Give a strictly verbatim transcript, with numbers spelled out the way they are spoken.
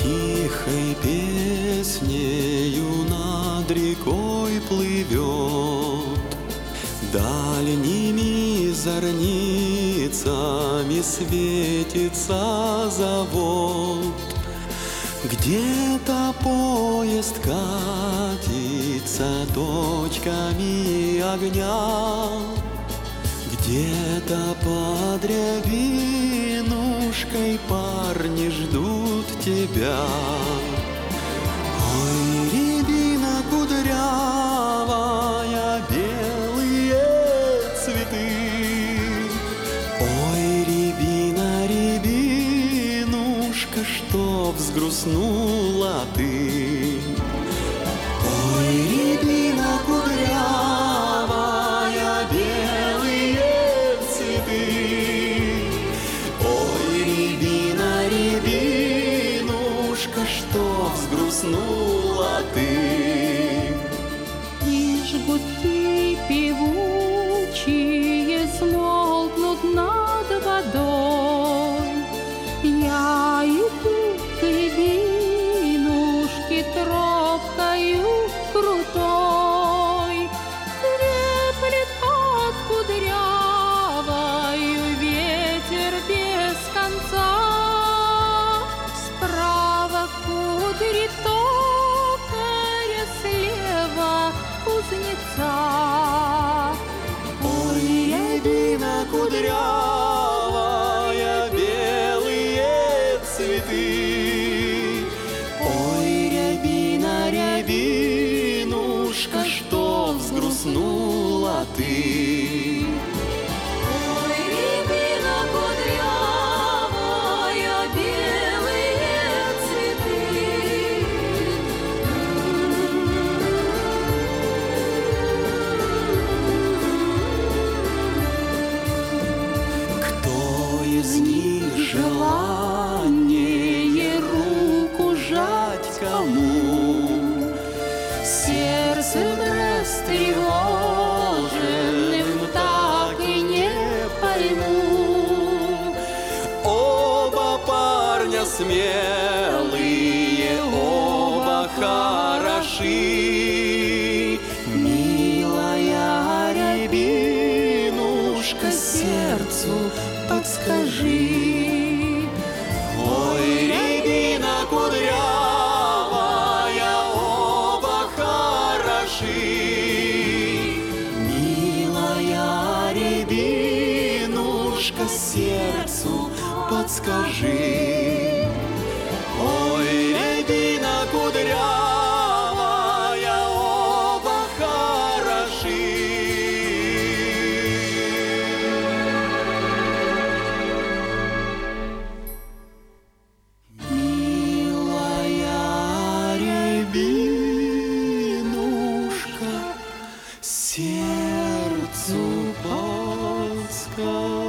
Тихой песнею над рекой плывет, дальними зорницами светится завод. Где-то поезд катится точками огня, где-то под рябинушкой парни ждут тебя. Ой, рябина кудрявая, белые цветы. Ой, рябина, рябинушка, что взгрустнула ты. Ой, рябина кудрявая, белые цветы. Ой, рябина, рябинушка, что взгрустнула ты. Лишь гудки певучие смолкнут над водой. Я иду к рябинушке тропкою крутой. Треплет под кудрявою ветер без конца. Справа кудри токаря, слева кузнеца. Ой, рябина кудрявая, белые цветы. Ой, рябина, рябинушка, что взгрустнула ты. Ой, рябина кудрявая, белые цветы. Кто из них желаннее руку жать кому? Сердцем растревоженным так и не пойму. Оба парня смелые, оба хороши. Милая рябинушка, сердцу подскажи. Ой, рябина кудрявая, оба хороши. Милая рябинушка, сердцу подскажи. Ой, рябина кудрявая, оба хороши. Рябинушка, сердцу подскажи.